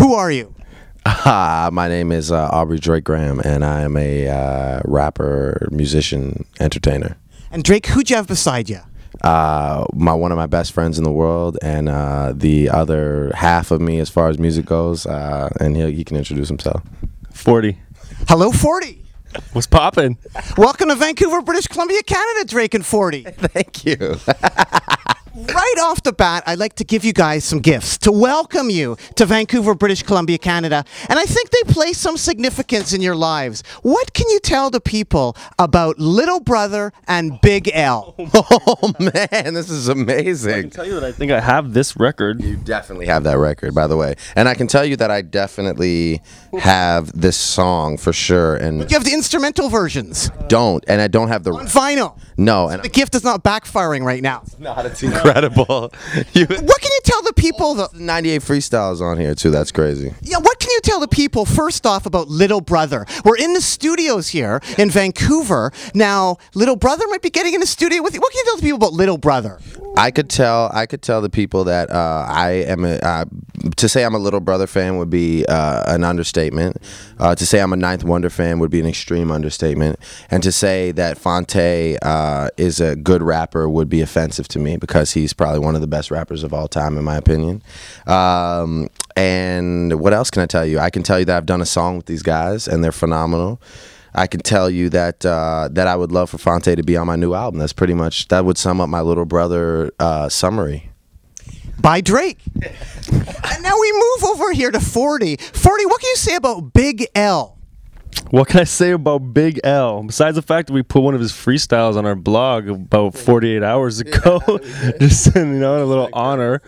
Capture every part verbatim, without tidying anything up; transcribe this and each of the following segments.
Who are you? Uh, my name is uh, Aubrey Drake Graham, and I am a uh, rapper, musician, entertainer. And Drake, who'd you have beside you? Uh, my one of my best friends in the world, and uh, the other half of me as far as music goes, uh, and he he can introduce himself. forty. Hello, forty. What's poppin'? Welcome to Vancouver, British Columbia, Canada, Drake and forty. Thank you. Right off the bat, I'd like to give you guys some gifts to welcome you to Vancouver, British Columbia, Canada. And I think they play some significance in your lives. What can you tell the people about Little Brother and Big L? Oh, man, this is I can amazing. tell you that I think I have this record. You definitely have that record, by the way. And I can tell you that I definitely have this song for sure, and You have the instrumental versions don't, and I don't have the... on vinyl. No, and The gift is not backfiring right now. not, it's incredible. You, What can you tell the people? The, ninety-eight freestyles on here, too. That's crazy. yeah, what can you tell the people first off about Little Brother? We're in the studios here in Vancouver. Now, Little Brother might be getting in the studio with you. What can you tell the people about Little Brother? I could tell. I could tell the people that uh, I am. A, uh, to say I'm a Little Brother fan would be uh, an understatement. Uh, to say I'm a Ninth Wonder fan would be an extreme understatement. And to say that Phonte uh, is a good rapper would be offensive to me because he's probably one of the best rappers of all time, in my opinion. Um, and what else can I tell you? I can tell you that I've done a song with these guys, and they're phenomenal. I can tell you that uh, that I would love for Phonte to be on my new album. That's pretty much, that would sum up my Little Brother uh, summary. By Drake. And now we move over here to forty. forty, what can you say about Big L? What can I say about Big L? Besides the fact that we put one of his freestyles on our blog about forty-eight hours ago, just you know, a little honor.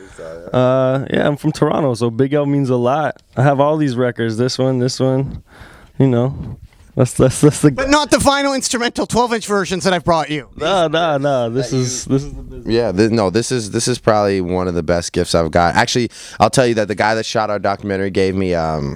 Uh, yeah, I'm from Toronto, so Big L means a lot. I have all these records. This one, this one. You know, that's that's that's the. But not the vinyl instrumental twelve inch versions that I've brought you. No, no, no. This is this is the business. Yeah, th- no, this is this is probably one of the best gifts I've got. Actually, I'll tell you that the guy that shot our documentary gave me um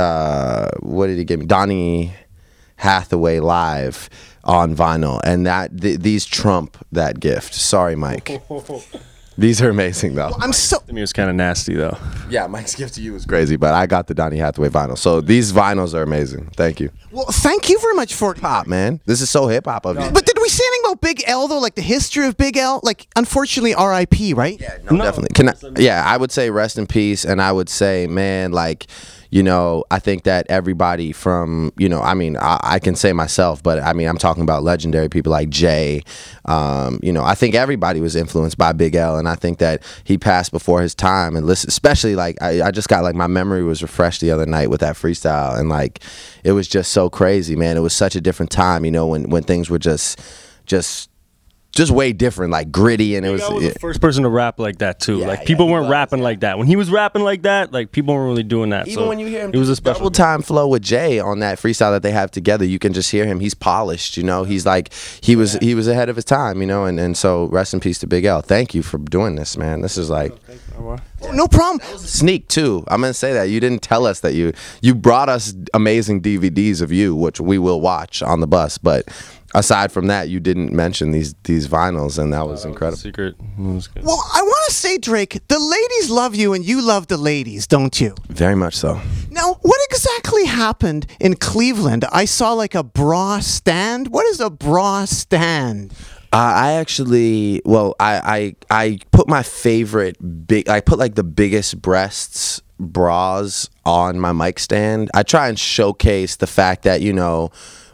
uh what did he give me? Donny Hathaway live on vinyl, and that th- these trump that gift. Sorry, Mike. These are amazing though. I'm so. To me, it was kind of nasty though. Yeah, Mike's gift to you was crazy, but I got the Donny Hathaway vinyl. So these vinyls are amazing. Thank you. Well, thank you very much for it. Pop, man. This is so hip hop of you. But did we say anything about Big L though? Like the history of Big L? Like, unfortunately, R I P, right? Yeah, no, definitely. Can I, yeah, I would say rest in peace, and I would say, man, like, you know, I think that everybody from, you know, I mean, I, I can say myself, but I mean, I'm talking about legendary people like Jay. Um, you know, I think everybody was influenced by Big L, and I think that he passed before his time. And listen, especially like I, I just got like my memory was refreshed the other night with that freestyle, and like it was just so crazy, man. It was such a different time, you know, when when things were just just. Just way different, like gritty, and it was, Big L was it, the first person to rap like that too. Yeah, like yeah, people he weren't was, rapping yeah. like that. When he was rapping like that, like people weren't really doing that. even so when you hear him it was do a special double time flow with Jay on that freestyle that they have together, you can just hear him. He's polished, you know. He's like he was he was ahead of his time, you know. And, and so rest in peace to Big L. Thank you for doing this, man. This is like Oh, no problem. sneak too. I'm gonna say that you didn't tell us that you you brought us amazing D V Ds of you, which we will watch on the bus, but. Aside from that, you didn't mention these these vinyls, and that was incredible. Secret. It was good. Well, I want to say, Drake, the ladies love you and you love the ladies, don't you? Very much so. Now, what exactly happened in Cleveland? I saw like a bra stand. What is a bra stand? Uh, I actually, well, I, I I put my favorite big, I put like the biggest breasts bras on my mic stand. I try and showcase the fact that, you know,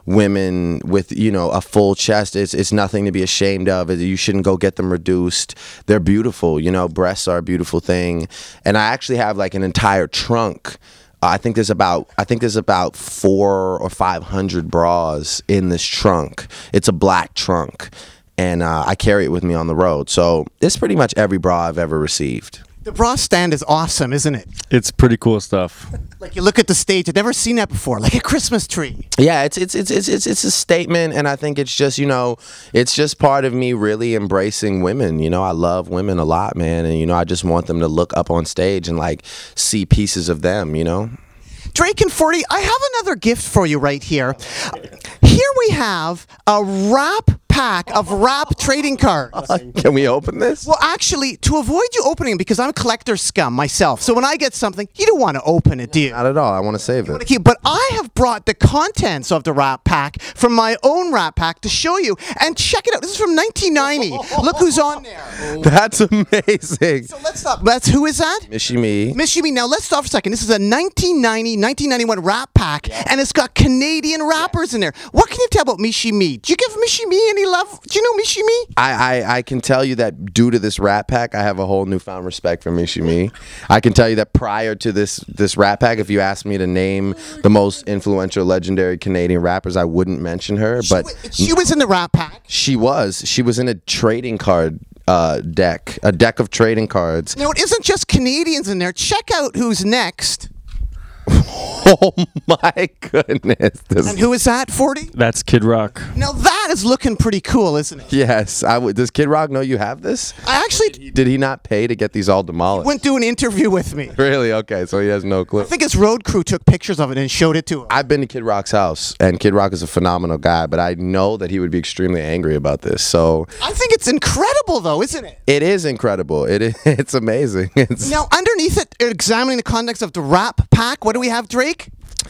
women with, you know, a full chest, it's, it's nothing to be ashamed of. You shouldn't go get them reduced. They're beautiful, you know, breasts are a beautiful thing. And I actually have like an entire trunk. I think there's about I think there's about four or five hundred bras in this trunk. It's a black trunk, and uh, I carry it with me on the road. So it's pretty much every bra I've ever received. The bra stand is awesome, isn't it? It's pretty cool stuff. Like you look at the stage, I've never seen that before, like a Christmas tree. Yeah, it's it's it's it's it's it's a statement, and I think it's just, you know, it's just part of me really embracing women. You know, I love women a lot, man, and you know, I just want them to look up on stage and like see pieces of them. You know. Drake and forty, I have another gift for you right here. Here we have a rap pack of rap trading cards. Can we open this? Well, actually, to avoid you opening them, because I'm collector scum myself, so when I get something, you don't want to open it, do you? Not at all. I want to save it. Okay, but I have brought the contents of the Rat Pack from my own Rat Pack to show you. And check it out. This is from nineteen ninety. Look who's on there. That's amazing. So let's stop. That's who is that? Mishy Me. Mishy Me. Now let's stop for a second. This is a nineteen ninety, nineteen ninety-one Rat Pack, and it's got Canadian rappers in there. What can you tell about Mishy Me? Do you give Mishy Me any love? Do you know Mishy Me? I, I, I can tell you that due to this Rat Pack, I have a whole newfound respect for Mishy Me. I can tell you that prior to this this Rat Pack, if you asked me to name the most influential, legendary Canadian rappers, I wouldn't mention her. But She, she was in the Rat Pack. she was. She was in a trading card uh, deck, a deck of trading cards. Now, it isn't just Canadians in there. Check out who's next. Oh my goodness! This, And who is that, forty? That's Kid Rock. Now, that is looking pretty cool, isn't it? yes, I would. Does Kid Rock know you have this? I actually Did he not pay to get these all demolished? went to an interview with me. Really? Okay, so he has no clue. I think his road crew took pictures of it and showed it to him. I've been to Kid Rock's house, and Kid Rock is a phenomenal guy, but I know that he would be extremely angry about this. So I think it's incredible, though, isn't it? it is incredible. It is. It's amazing. It's Now, underneath it, examining the context of the Rap Pack, what do we have, Drake?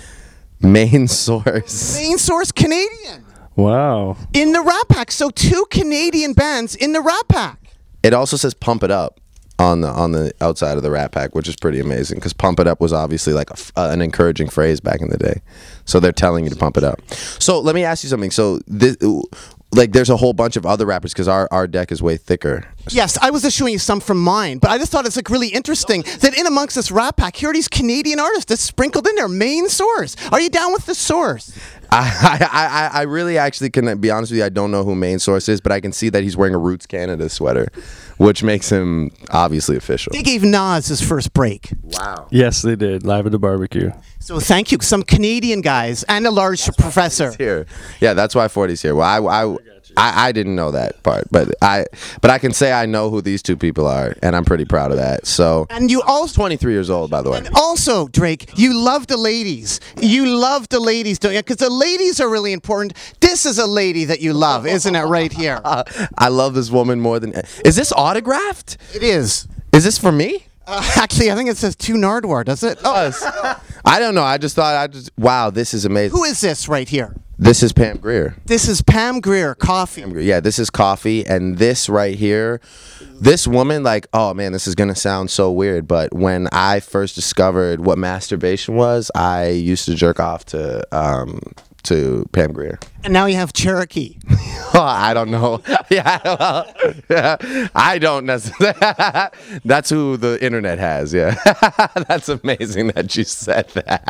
main source. Main source Canadian Wow. in the Rap Pack. So two Canadian bands in the Rap Pack. It also says "Pump It Up" on the on the outside of the Rat Pack, which is pretty amazing because "Pump It Up" was obviously like a f uh, an encouraging phrase back in the day. So they're telling you to pump it up. So let me ask you something. So this. Like, there's a whole bunch of other rappers because our, our deck is way thicker. Yes, I was just showing you some from mine, but I just thought it's like really interesting that in amongst this Rap Pack, here are these Canadian artists that's sprinkled in there. Main source. Are you down with the source? I, I, I, I really actually can be honest with you. I don't know who Main Source is, but I can see that he's wearing a Roots Canada sweater, which makes him obviously official. They gave Nas his first break. Wow. Yes, they did. Live at the barbecue. So thank you. Some Canadian guys and a large professor. Here, yeah, that's why forty's here. Well, I, I, I, I didn't know that part, but I, but I can say I know who these two people are, and I'm pretty proud of that. So, And you also, twenty-three years old, by the way. and also, Drake, you love the ladies. You love the ladies, don't you? Because the ladies are really important. This is a lady that you love, isn't it, right here? Uh, I love this woman more than. Is this autographed? It is. Is this for me? Uh, actually, I think it says to Nardwar, does it? Oh, I don't know. I just thought I just. Wow, this is amazing. who is this right here? This is Pam Grier. This is Pam Grier, Coffee. Yeah, this is Coffee, and this right here, this woman, like, oh man, this is gonna sound so weird, but when I first discovered what masturbation was, I used to jerk off to um to Pam Grier. And now you have Cherokee. Oh, I don't know. Yeah, well, yeah, I don't necessarily. That's who the internet has. Yeah, that's amazing that you said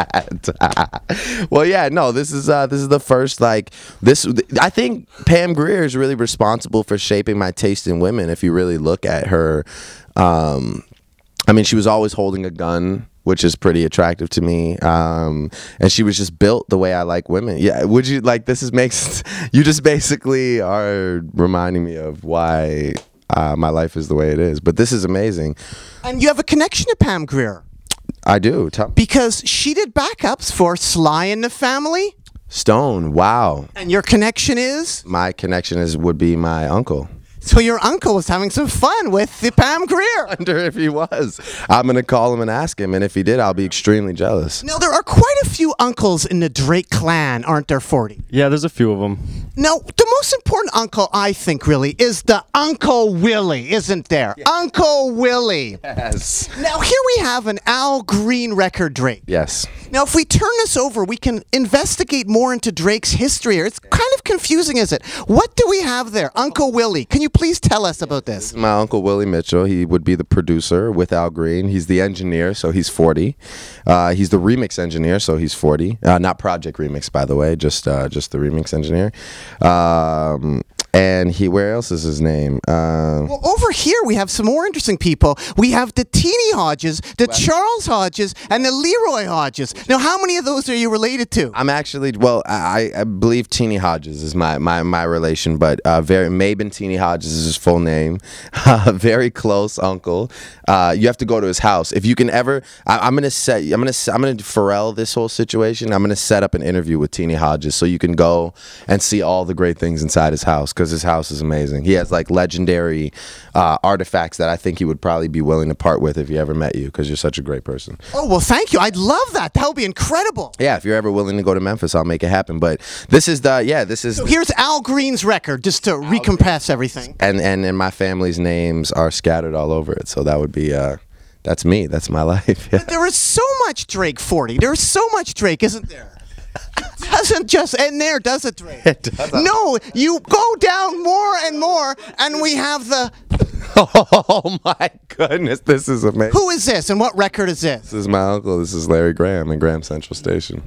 that. Well, yeah, no, this is uh, this is the first like this. I think Pam Grier is really responsible for shaping my taste in women. If you really look at her, um, I mean, she was always holding a gun, which is pretty attractive to me. Um, and she was just built the way I like women. Yeah, would you like this is makes you just basically are reminding me of why uh, my life is the way it is. But this is amazing. And you have a connection to Pam Grier I do. Tell because she did backups for Sly and the Family. Stone. Wow. And your connection is? My connection is would be my uncle. So your uncle was having some fun with the Pam Grier. I wonder if he was. I'm gonna call him and ask him, and if he did, I'll be extremely jealous. Now, there are quite a few uncles in the Drake clan, aren't there, forty? Yeah, there's a few of them. Now, the most important uncle, I think, really, is the Uncle Willie, isn't there? Uncle Willie. Yes. Now, here we have an Al Green record, Drake. Yes. Now, if we turn this over, we can investigate more into Drake's history here. It's kind of confusing, is it? What do we have there? Uncle Willie. Can you please tell us about this? My uncle Willie Mitchell. He would be the producer with Al Green. He's the engineer, so he's forty. Uh, he's the remix engineer, so he's forty. Uh, not Project Remix, by the way, just uh, just the remix engineer. Um, and he, where else is his name? Uh, Well, over here we have some more interesting people. We have the Teeny Hodges, the Charles Hodges, and the Leroy Hodges. Now, how many of those are you related to? I'm actually well. I, I believe Teeny Hodges is my my, my relation, but uh, very Mabin Teeny Hodges is his full name. Uh, very close uncle. Uh, you have to go to his house if you can ever. I, I'm gonna set. I'm gonna. I'm gonna Pharrell this whole situation. I'm gonna set up an interview with Teeny Hodges so you can go and see all the great things inside his house. because his house is amazing. He has like legendary uh, artifacts that I think he would probably be willing to part with if he ever met you, because you're such a great person. Oh, well, thank you. I'd love that. That would be incredible. Yeah, if you're ever willing to go to Memphis, I'll make it happen. But this is the yeah, this is So here's Al Green's record, just to recompress everything. and and and my family's names are scattered all over it. So that would be uh, that's me. That's my life. Yeah. There is so much Drake forty. There's so much Drake, isn't there? It doesn't just end there, does it, Drake? It doesn't. No, you go down more and more, and we have the. Oh my goodness, this is amazing. Who is this, and what record is this? This is my uncle. This is Larry Graham and Graham Central Station.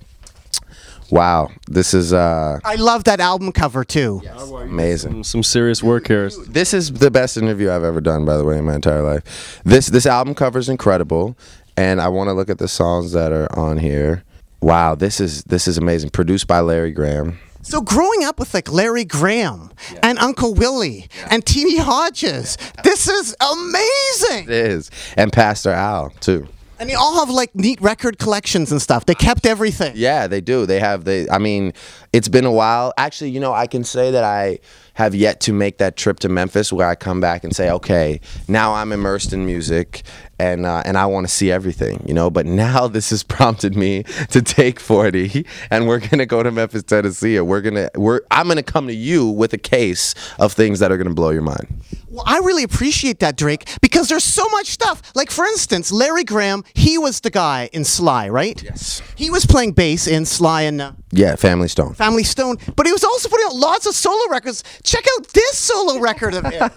Wow, this is uh, I love that album cover too. amazing. Some, some serious work here. This is the best interview I've ever done, by the way, in my entire life. This this album cover is incredible, and I want to look at the songs that are on here. Wow, this is this is amazing. Produced by Larry Graham. So growing up with like Larry Graham and Uncle Willie and T D Hodges, this is amazing. It is, and Pastor Al too. And they all have like neat record collections and stuff. They kept everything. Yeah, they do. They have. They. I mean, it's been a while. Actually, you know, I can say that I have yet to make that trip to Memphis where I come back and say, okay, now I'm immersed in music and uh, and I want to see everything, you know. But now this has prompted me to take forty, and we're gonna go to Memphis, Tennessee, and we're gonna we're I'm gonna come to you with a case of things that are gonna blow your mind. Well, I really appreciate that, Drake, because there's so much stuff. Like, for instance, Larry Graham, he was the guy in Sly, right? Yes. He was playing bass in Sly and uh, Yeah, Family Stone. Family Stone, but he was also putting out lots of solo records. Check out this solo record of his.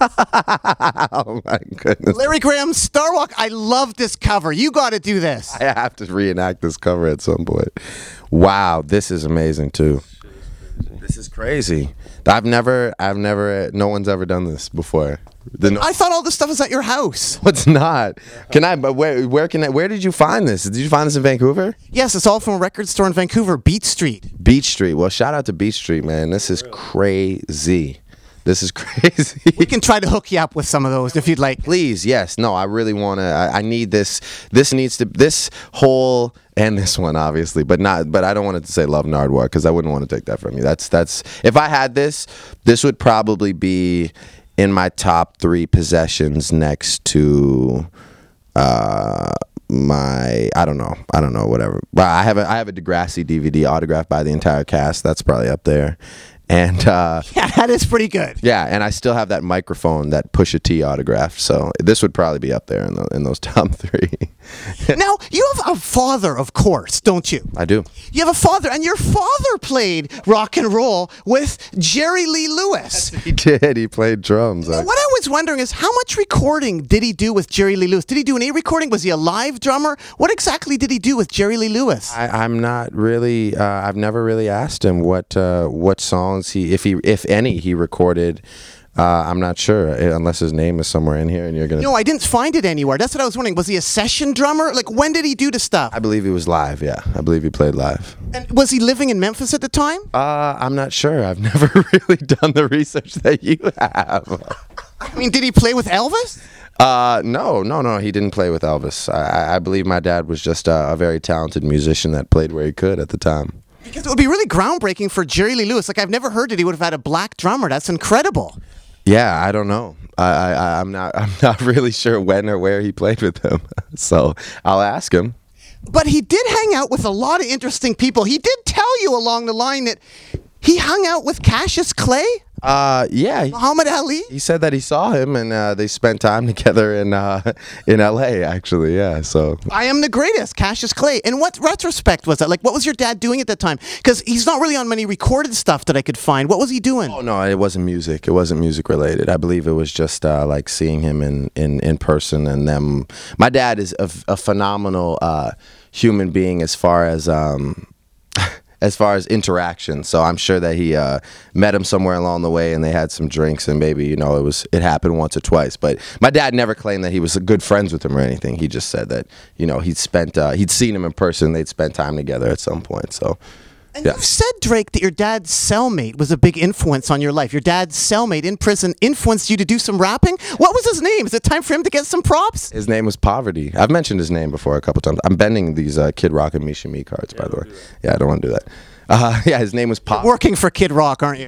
Oh my goodness. Larry Graham's Star Walk. I love this cover. You got to do this. I have to reenact this cover at some point. Wow, this is amazing too. This is crazy. I've never, I've never, no one's ever done this before. The no- I thought all this stuff was at your house. What's not? Can I? But where? Where can I? Where did you find this? Did you find this in Vancouver? Yes, it's all from a record store in Vancouver, Beat Street. Beach Street. Well, shout out to Beach Street, man. This is crazy. This is crazy. We can try to hook you up with some of those if you'd like. Please, yes. No, I really want to. I, I need this. This needs to. This whole and this one, obviously, but not. But I don't want it to say Love Nardwuar because I wouldn't want to take that from you. That's that's. If I had this, this would probably be in my top three possessions next to. Uh, my I don't know I don't know whatever. But I have a I have a Degrassi D V D autographed by the entire cast. That's probably up there. And uh, Yeah, that is pretty good. yeah, and I still have that microphone that Pusha T autographed. So this would probably be up there in, the, in those top three. Now, you have a father, of course, don't you? I do. You have a father, and your father played rock and roll with Jerry Lee Lewis. He did. He played drums. Now, what I was wondering is, how much recording did he do with Jerry Lee Lewis? Did he do any recording? Was he a live drummer? What exactly did he do with Jerry Lee Lewis? I, I'm not really. Uh, I've never really asked him what uh, what songs he, if he, if any, he recorded. Uh, I'm not sure, unless his name is somewhere in here, and you're gonna. No, I didn't find it anywhere. That's what I was wondering. Was he a session drummer? Like, when did he do the stuff? I believe he was live. Yeah, I believe he played live. And was he living in Memphis at the time? Uh, I'm not sure. I've never really done the research that you have. I mean, did he play with Elvis? Uh, no, no, no. He didn't play with Elvis. I, I believe my dad was just a, a very talented musician that played where he could at the time. Because it would be really groundbreaking for Jerry Lee Lewis. Like, I've never heard that he would have had a black drummer. That's incredible. Yeah, I don't know. I, I, I'm not. I'm not really sure when or where he played with him. So I'll ask him. But he did hang out with a lot of interesting people. He did tell you along the line that he hung out with Cassius Clay, Uh, yeah. He, Muhammad Ali. he said that he saw him and uh, they spent time together in uh, in L A. Actually, yeah. So I am the greatest, Cassius Clay. In what retrospect was that? Like, what was your dad doing at that time? Because he's not really on many recorded stuff that I could find. What was he doing? oh no, it wasn't music. It wasn't music related. I believe it was just uh, like seeing him in, in, in person and them. My dad is a, a phenomenal uh, human being as far as. Um, As far as interaction, so I'm sure that he uh, met him somewhere along the way, and they had some drinks, and maybe you know it was it happened once or twice. But my dad never claimed that he was good friends with him or anything. He just said that you know he'd spent uh, he'd seen him in person, they'd spent time together at some point. So And yeah. you've said, Drake, that your dad's cellmate was a big influence on your life. Your dad's cellmate in prison influenced you to do some rapping. What was his name? Is it time for him to get some props? His name was Poverty. I've mentioned his name before a couple times. I'm bending these uh, Kid Rock and Misha Me cards, by the way. Yeah, I don't want to do that. Uh, yeah, his name was Pop. Working for Kid Rock, aren't you?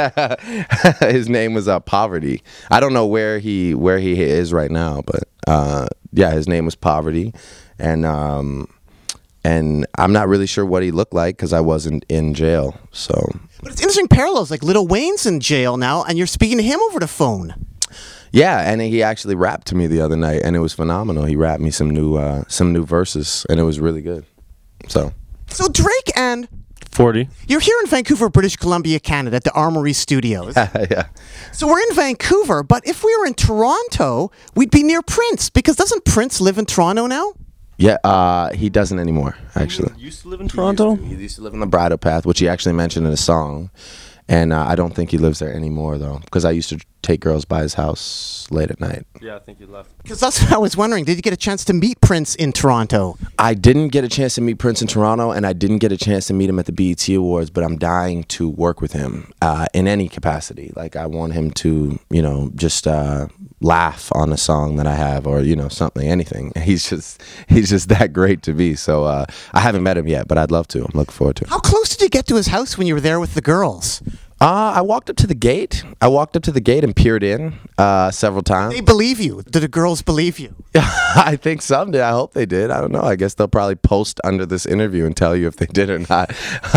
His name was uh, Poverty. I don't know where he where he is right now, but uh, yeah, his name was Poverty, and um, and I'm not really sure what he looked like because I wasn't in jail. So, But it's interesting parallels. Like Lil Wayne's in jail now, and you're speaking to him over the phone. yeah, and he actually rapped to me the other night, and it was phenomenal. He rapped me some new uh, some new verses, and it was really good. So, So Drake and forty. you're here in Vancouver, British Columbia, Canada, at the Armory Studios. yeah. So we're in Vancouver, but if we were in Toronto, we'd be near Prince, because doesn't Prince live in Toronto now? Yeah, uh, he doesn't anymore, actually. You used to live in Toronto? He used, to, he used to live on the Bridle Path, which he actually mentioned in a song. And uh, I don't think he lives there anymore, though, because I used to take girls by his house late at night. Yeah, I think you left. Because that's what I was wondering. Did you get a chance to meet Prince in Toronto? I didn't get a chance to meet Prince in Toronto, and I didn't get a chance to meet him at the B E T Awards, but I'm dying to work with him uh, in any capacity. Like, I want him to, you know, just uh, laugh on a song that I have, or, you know, something, anything. He's just he's just that great to be. So uh, I haven't met him yet, but I'd love to. I'm looking forward to it. How close did you get to his house when you were there with the girls? Uh, I walked up to the gate. I walked up to the gate and peered in uh, several times. They believe you. Did the girls believe you? I think some did. I hope they did. I don't know. I guess they'll probably post under this interview and tell you if they did or not.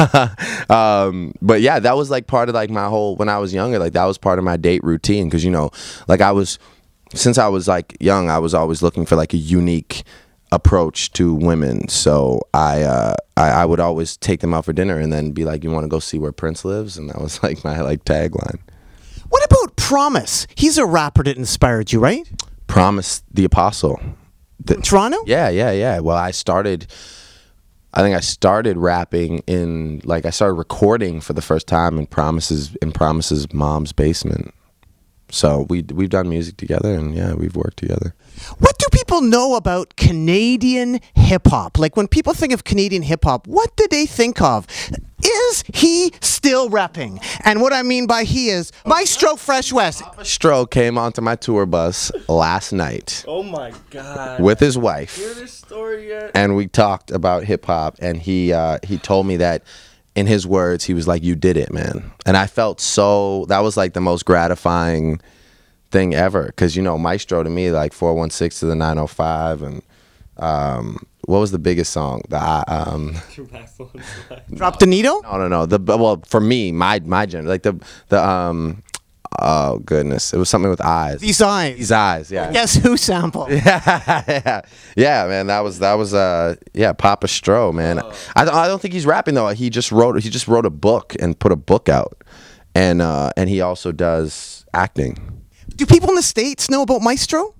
um, but yeah, that was like part of like my whole, when I was younger, like that was part of my date routine. Because, you know, like I was, since I was like young, I was always looking for like a unique approach to women. So I, uh, I I would always take them out for dinner and then be like, you want to go see where Prince lives? And that was like my like tagline. What about Promise? He's a rapper that inspired you, right? Promise the Apostle. The- In Toronto? Yeah, yeah, yeah. Well, I started, I think I started rapping in, like I started recording for the first time in Promise's, in Promise's mom's basement. So we, we've done music together, and yeah, we've worked together. What do people know about Canadian hip-hop? Like, when people think of Canadian hip-hop, what do they think of? Is he still rapping? And what I mean by he is Maestro Fresh West. Stro came onto my tour bus last night Oh my God. with his wife, this story yet? and we talked about hip hop, and he uh, he told me that, in his words, he was like, "You did it, man," and I felt so. That was like the most gratifying thing ever, because, you know, Maestro to me, like four one six to the nine oh five, and um, what was the biggest song? The uh, um, Drop the needle? no, no, no. The well, for me, my my gender, like the the um, oh goodness, it was something with eyes. These eyes. These eyes, yeah. Guess who sample? yeah, yeah, man. That was that was uh yeah, Papa Stro, man. I don't I don't think he's rapping though. He just wrote he just wrote a book and put a book out, and uh, and he also does acting. Do people in the States know about Maestro?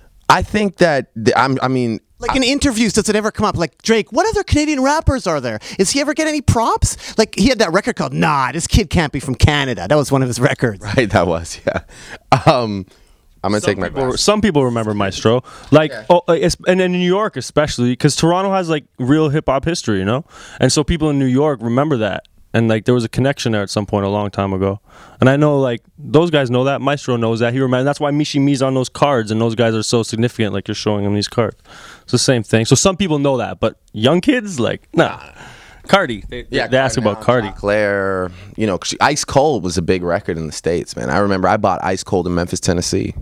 I think that the, I'm. I mean, Like in interviews, does it ever come up? Like, Drake, what other Canadian rappers are there? Is he ever get any props? Like, he had that record called Nah, This Kid Can't Be From Canada. That was one of his records. right, that was yeah. Um, I'm gonna take my People, glasses. some people remember Maestro, like, oh, uh, es- and in New York especially, because Toronto has like real hip hop history, you know, and so people in New York remember that, and like there was a connection there at some point a long time ago, and I know like those guys know that, Maestro knows that, he remembers. That's why Mishi Mi's on those cards, and those guys are so significant. Like you're showing him these cards, it's the same thing. So some people know that, but young kids, like, nah. Cardi, they, Yeah, they ask about Cardi. Claire, you know, 'cause Ice Cold was a big record in the States, man. I remember I bought Ice Cold in Memphis, Tennessee,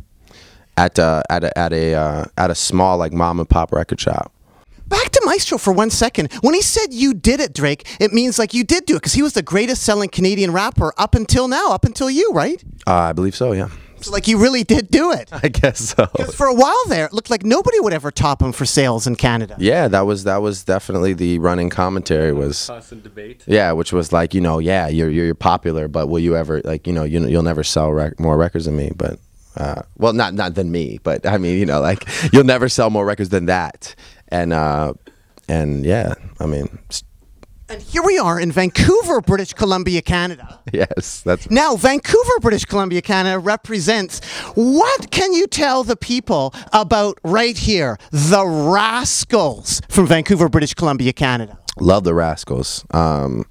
at uh, at a at a uh, at a small like mom and pop record shop. Back to Maestro for one second. When he said you did it, Drake, it means like you did do it, because he was the greatest selling Canadian rapper up until now, up until you, right? Uh, I believe so, yeah. So like you really did do it. I guess so. Because for a while there, it looked like nobody would ever top him for sales in Canada. Yeah, that was that was definitely the running commentary was. Constant debate. Yeah, which was like, you know, yeah, you're you're popular, but will you ever, like, you know, you you'll never sell rec- more records than me, but uh, well, not not than me, but I mean, you know, like you'll never sell more records than that, and uh, and yeah, I mean, And here we are in Vancouver, British Columbia, Canada. yes, that's Now, Vancouver, British Columbia, Canada represents, what can you tell the people about right here, the Rascals from Vancouver, British Columbia, Canada? love the Rascals. Um,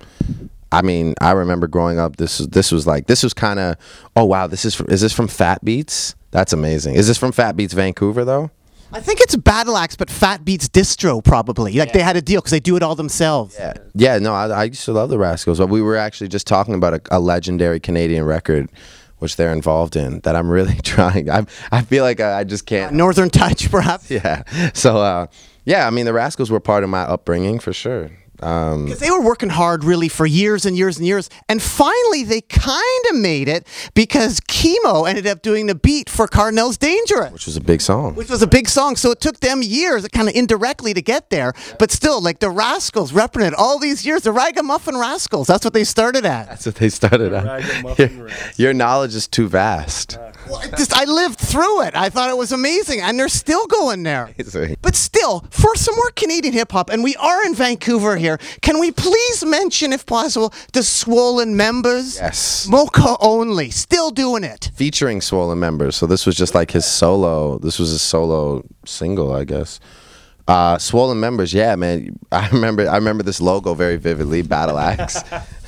I mean, I remember growing up. This was this was like this was kind of oh wow, this is from, is this from Fat Beats? That's amazing. Is this from Fat Beats Vancouver though? I think it's Battle Axe, but Fat Beats Distro probably. Like they had a deal because they do it all themselves. Yeah, yeah. No, I, I used to love the Rascals. But we were actually just talking about a, a legendary Canadian record, which they're involved in. That I'm really trying. I I feel like I, I just can't. Northern Touch, perhaps. Yeah. So uh, yeah, I mean the Rascals were part of my upbringing for sure. Um, Because they were working hard really for years and years and years. And finally, they kind of made it because Chemo ended up doing the beat for Cardinals Dangerous, which was a big song. which was a big song. So it took them years, kind of indirectly, to get there. But still, like the Rascals repping it all these years, the Ragamuffin Rascals. That's what they started at. That's what they started at. Ragamuffin Your, Rascals. your knowledge is too vast. Well, I just I lived through it. I thought it was amazing, and they're still going there. Amazing. But still, for some more Canadian hip hop, and we are in Vancouver here, can we please mention, if possible, the Swollen Members? Yes. Mocha Only, still doing it. Featuring Swollen Members. So this was just like his solo. This was his solo single, I guess. Uh, Swollen Members, yeah, man. I remember. I remember this logo very vividly. Battle Axe.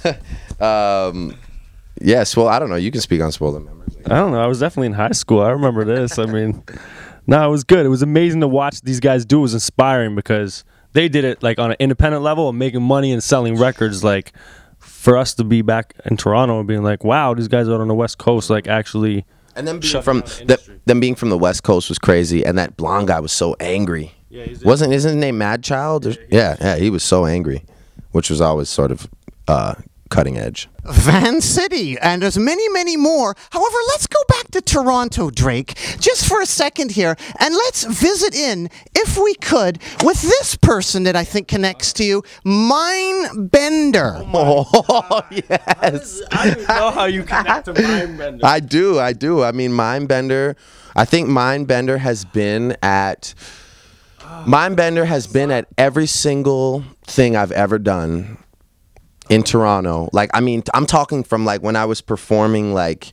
um, yes. Well, I don't know. You can speak on Swollen Members. I don't know. I was definitely in high school. I remember this. I mean, no, it was good. It was amazing to watch these guys do. It was inspiring because they did it like on an independent level and making money and selling records. Like for us to be back in Toronto and being like, wow, these guys out on the West Coast, like actually. And then being shut from down the the, industry. them being from the West Coast was crazy. And that blonde guy was so angry. Yeah, he's- Wasn't isn't his name Mad Child? Or- yeah, yeah, he was so angry, which was always sort of uh, cutting edge. Van City, and there's many, many more. However, let's go back to Toronto, Drake, just for a second here, and let's visit in, if we could, with this person that I think connects to you, Mindbender. Oh yes. I don't even know how you connect to Mindbender. I do, I do. I mean, Mindbender. I think Mindbender has been at. Mindbender has been at every single thing I've ever done in Toronto. Like, I mean, I'm talking from like when I was performing, like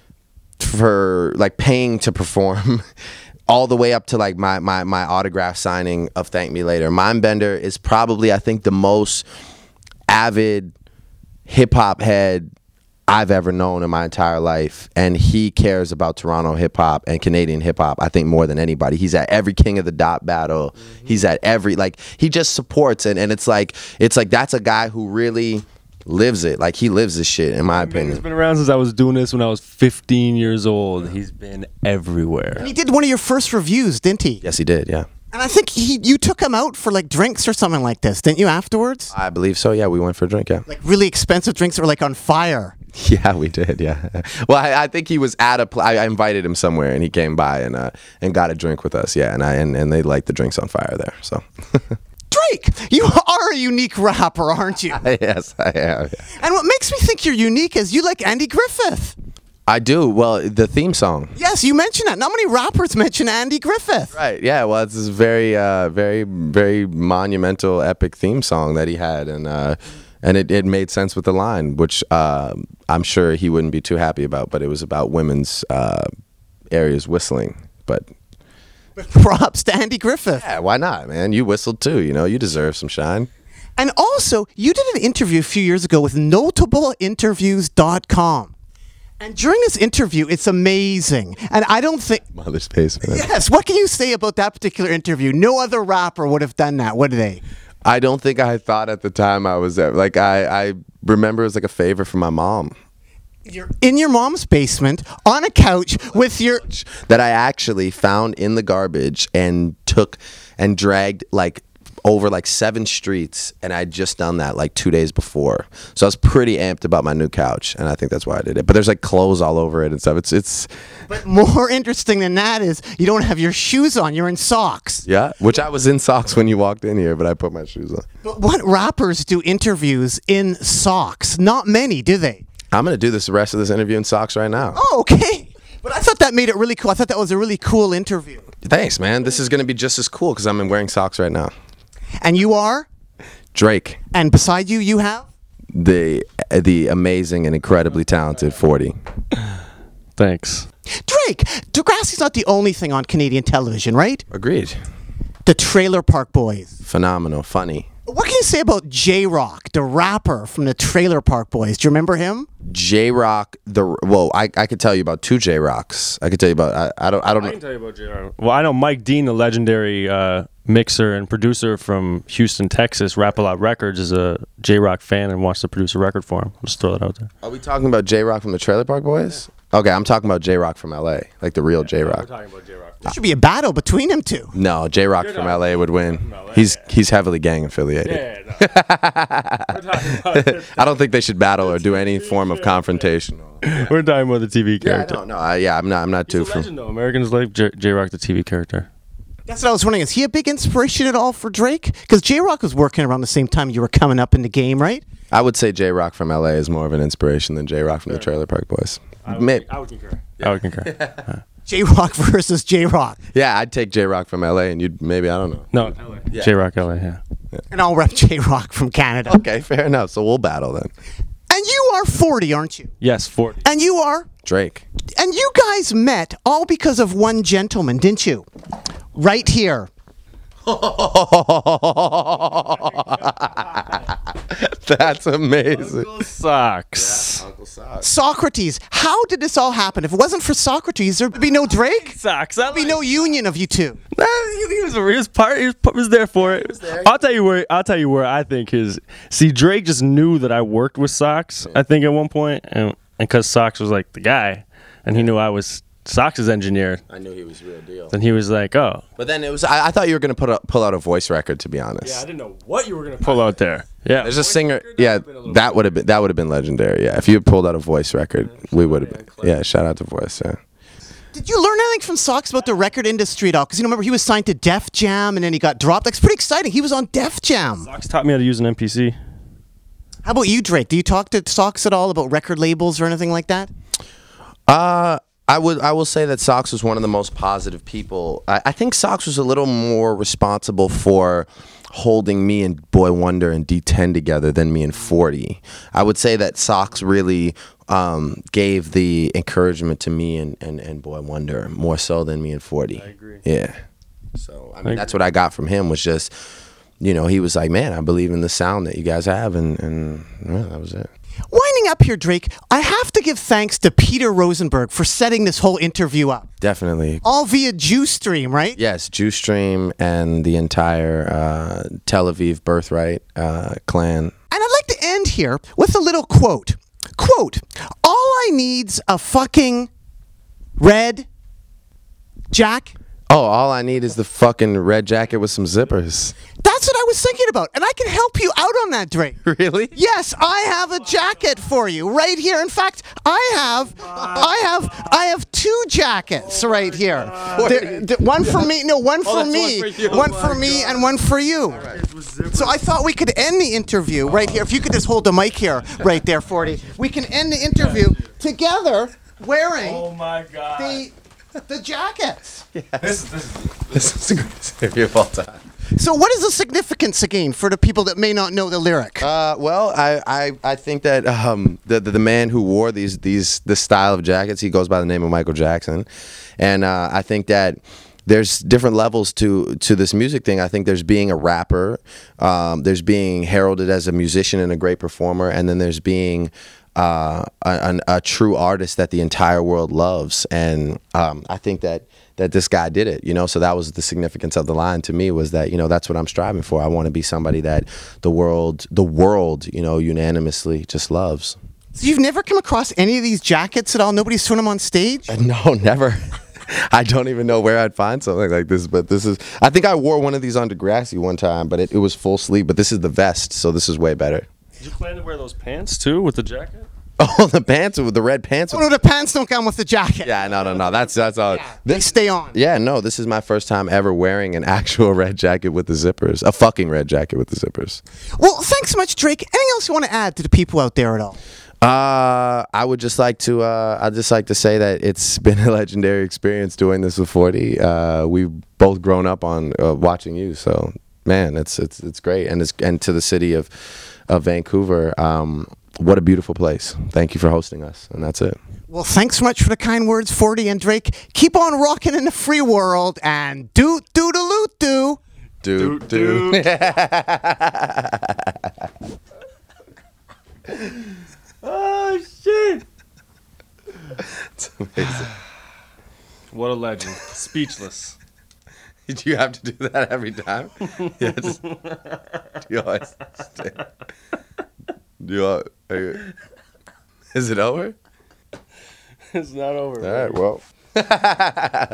for like paying to perform, all the way up to like my my my autograph signing of Thank Me Later. Mindbender is probably, I think, the most avid hip hop head I've ever known in my entire life, and he cares about Toronto hip hop and Canadian hip hop, I think, more than anybody. He's at every King of the Dot battle. Mm-hmm. He's at every, like, he just supports it, and it's like it's like that's a guy who really lives it. Like, he lives this shit, in my He's opinion. been around since I was doing this when I was fifteen years old. He's been everywhere. He did one of your first reviews, didn't he? Yes, he did. Yeah, And I think he, you took him out for like drinks or something like this, didn't you, afterwards? I believe so. Yeah, we went for a drink. Yeah, Like really expensive drinks that were like on fire. yeah, we did. Yeah. Well, I, I think he was at a. Pl- I, I invited him somewhere, and he came by and uh and got a drink with us. Yeah, and I and, and they liked the drinks on fire there. So. Drake, you are a unique rapper, aren't you? Yes, I am. Yeah. And what makes me think you're unique is you like Andy Griffith. I do. Well, the theme song. Yes, you mentioned that. Not many rappers mention Andy Griffith. Right. Yeah. Well, it's this very, uh, very, very monumental, epic theme song that he had, and uh, and it, it made sense with the line, which uh, I'm sure he wouldn't be too happy about. But it was about women's uh, areas whistling. But But props to Andy Griffith. yeah, why not, man? You whistled too. You know, you deserve some shine. And also, you did an interview a few years ago with notable interviews dot com. And during this interview, it's amazing. And I don't think... Mother's basement. Yes, what can you say about that particular interview? No other rapper would have done that, would they? I don't think I thought at the time I was there. Like I, I remember it was like a favor from my mom. You're in your mom's basement, on a couch, with your... That I actually found in the garbage and took and dragged like over like seven streets, and I'd just done that like two days before. So I was pretty amped about my new couch, and I think that's why I did it. But there's like clothes all over it and stuff. It's it's But more interesting than that is you don't have your shoes on, you're in socks. yeah, which I was in socks when you walked in here, but I put my shoes on. But what rappers do interviews in socks? Not many, do they? I'm gonna do this the rest of this interview in socks right now. Oh, okay. But I thought that made it really cool. I thought that was a really cool interview. Thanks, man. This is gonna be just as cool because I'm wearing socks right now. And you are? Drake, And beside you, you have? the the amazing and incredibly talented forty. Thanks. Drake, Degrassi's not the only thing on Canadian television, right? Agreed. The Trailer Park Boys. Phenomenal, funny. What can you say about J-Rock, the rapper from the Trailer Park Boys? Do you remember him? J Rock, the well, I, I could tell you about two J Rocks. I could tell you about I, I don't I don't I know. can tell you about J Rock. Well, I know Mike Dean, the legendary uh, mixer and producer from Houston, Texas. Rap A Lot Records is a J Rock fan and wants to produce a record for him. I'll just throw that out there. Are we talking about J Rock from the Trailer Park Boys? Okay, I'm talking about J Rock from L A, like the real J Rock. We're talking about J Rock. There should be a battle between them two. No, J Rock from L A would win. He's he's heavily gang affiliated. Yeah, no. We're talking about I don't think they should battle or do any form of confrontation. We're talking about the T V Yeah, character. no, no, I, yeah, I'm not, I'm not He's too. a From, legend, though. Americans like J- J-Rock, the T V character. That's what I was wondering. Is he a big inspiration at all for Drake? Because J-Rock was working around the same time you were coming up in the game, right? I would say J Rock from L A is more of an inspiration than J Rock from the Trailer Park Boys. I would, May- I would concur. I would concur. J-Rock versus J-Rock. yeah, I'd take J Rock from L A, and you'd maybe I don't know. No, J-Rock, L A, yeah. And I'll rep J-Rock from Canada. Okay, fair enough. So we'll battle then. And you are forty, aren't you? Yes, forty. And you are? Drake. And you guys met all because of one gentleman, didn't you? Right here. That's amazing. Socks. Uncle Sock. Socrates. How did this all happen? If it wasn't for Socrates, there'd be no Drake. Socks. There'd be no union of you two. Nah, he, he was he was part. He was, was there for it. I'll tell you where. I'll tell you where I think his. See, Drake just knew that I worked with Socks. I think at one point, and and because Socks was like the guy, and he knew I was Socks' engineer. I knew he was real deal. Then he was like, "Oh, But then it was. I, I thought you were gonna put a, pull out a voice record. To be honest. didn't know what you were gonna pull out there." Yeah, There's a singer. Yeah, that would have been that would have been legendary. Yeah, if you had pulled out a voice record, we would have been. Yeah, shout out to Voice. Yeah. Did you learn anything from Socks about the record industry at all? Because you know, remember he was signed to Def Jam and then he got dropped. That's pretty exciting. He was on Def Jam. Socks taught me how to use an M P C. How about you, Drake? Do you talk to Socks at all about record labels or anything like that? Uh, I would. I will say that Socks was one of the most positive people. I, I think Socks was a little more responsible for holding me and Boy Wonder and D ten together than me and forty. I would say that Socks really um, gave the encouragement to me and, and, and Boy Wonder more so than me and forty. I agree. Yeah. So I mean, that's what I got from him was just, you know, he was like, man, I believe in the sound that you guys have, and and yeah, that was it. Winding up here, Drake, I have to give thanks to Peter Rosenberg for setting this whole interview up. Definitely. All via JuStream, right? Yes, JuStream and the entire uh, Tel Aviv Birthright uh, clan. And I'd like to end here with a little quote. Quote, all I need's a fucking red jack. Oh, all I need is the fucking red jacket with some zippers. That's what I was thinking about. And I can help you out on that, Drake. Really? Yes, I have a jacket for you right here. In fact, I have, I have, I have two jackets right here. There- there- one for me, no, one for that's me, one for you. one Oh for my me, and one for you. So I thought we could end the interview right here. If you could just hold the mic here, right there, forty. We can end the interview together wearing my god. the the jackets. This, this is This is the greatest interview of all time. So what is the significance again for the people that may not know the lyric? Uh, well, I, I, I think that um, the, the the man who wore these these this style of jackets, he goes by the name of Michael Jackson, and uh, I think that there's different levels to to this music thing. I think there's being a rapper, um, there's being heralded as a musician and a great performer, and then there's being uh, a, a, a true artist that the entire world loves. And um, I think that that this guy did it, you know. So that was the significance of the line to me, was that, you know, that's what I'm striving for. I want to be somebody that the world, the world, you know, unanimously just loves. So you've never come across any of these jackets at all? Nobody's thrown them on stage? No, never. I don't even know where I'd find something like this, but this is, I think I wore one of these on Degrassi one time, but it, it was full sleeve, but this is the vest, so this is way better. Did you plan to wear those pants too with the jacket? Oh, the pants with the red pants. Oh, no, the pants don't come with the jacket. Yeah, no, no, no. That's that's all. They stay on. Yeah, no. This is my first time ever wearing an actual red jacket with the zippers. A fucking red jacket with the zippers. Well, thanks so much, Drake. Anything else you want to add to the people out there at all? Uh, I would just like to. Uh, I'd just like to say that it's been a legendary experience doing this with forty. Uh, we've both grown up on uh, watching you, so man, it's it's it's great. And it's and to the city of of Vancouver. Um, What a beautiful place. Thank you for hosting us. And that's it. Well, thanks so much for the kind words, forty and Drake. Keep on rocking in the free world and do do do do do. do, Doot, do. doot. Oh shit! It's amazing. What a legend. Speechless. Do you have to do that every time? Yes. Do you always stay? Do you all, are you, is it over? It's not over. All right, well.